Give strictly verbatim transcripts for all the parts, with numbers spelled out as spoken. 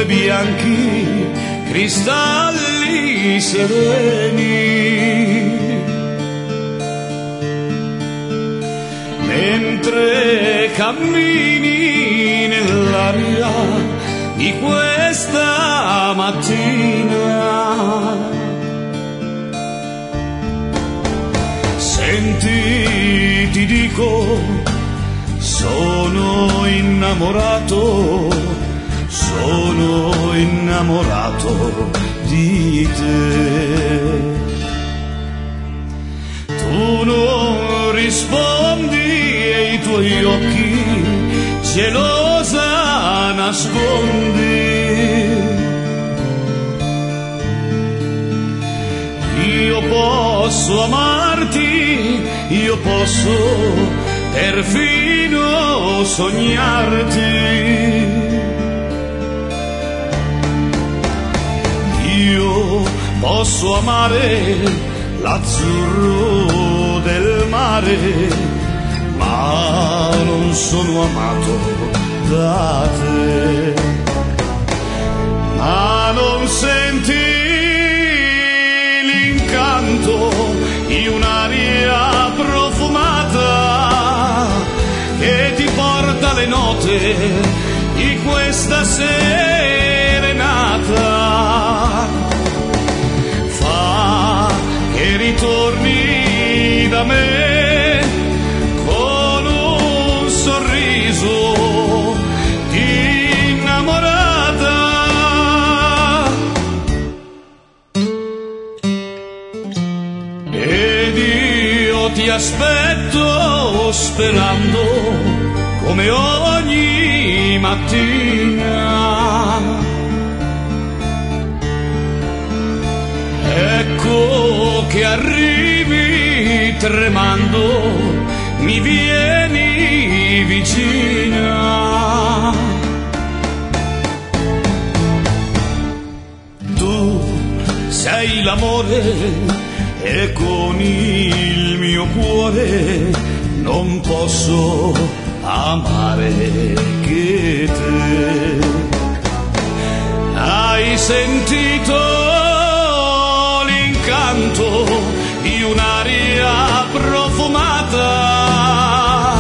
bianchi cristalli sereni. Mentre cammini nell'aria di questa mattina, senti, ti dico, sono innamorato, sono innamorato di te. Tu non rispondi e i tuoi occhi gelosa nascondi. Io posso amarti, io posso perfino sognarti. Io posso amare l'azzurro del mare, ma non sono amato da te. Ma non senti l'incanto di un'aria profumata che ti porta le note di questa serenata? Fa che ritorni da me con un sorriso di innamorata. Ed io ti aspetto sperando come ogni mattina. Ecco che arrivi tremando, mi vieni vicina. Tu sei l'amore e con il mio cuore non posso amare che te. Hai sentito l'incanto di un'aria profumata?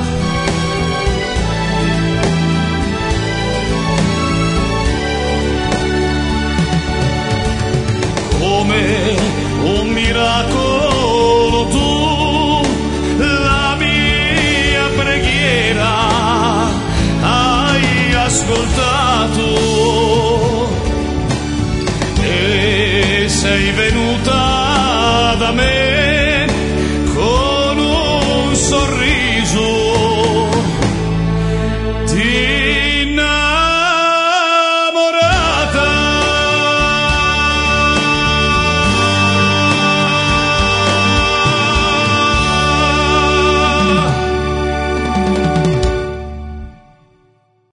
Come un miracolo tu la mia preghiera hai ascoltato e sei venuta da me.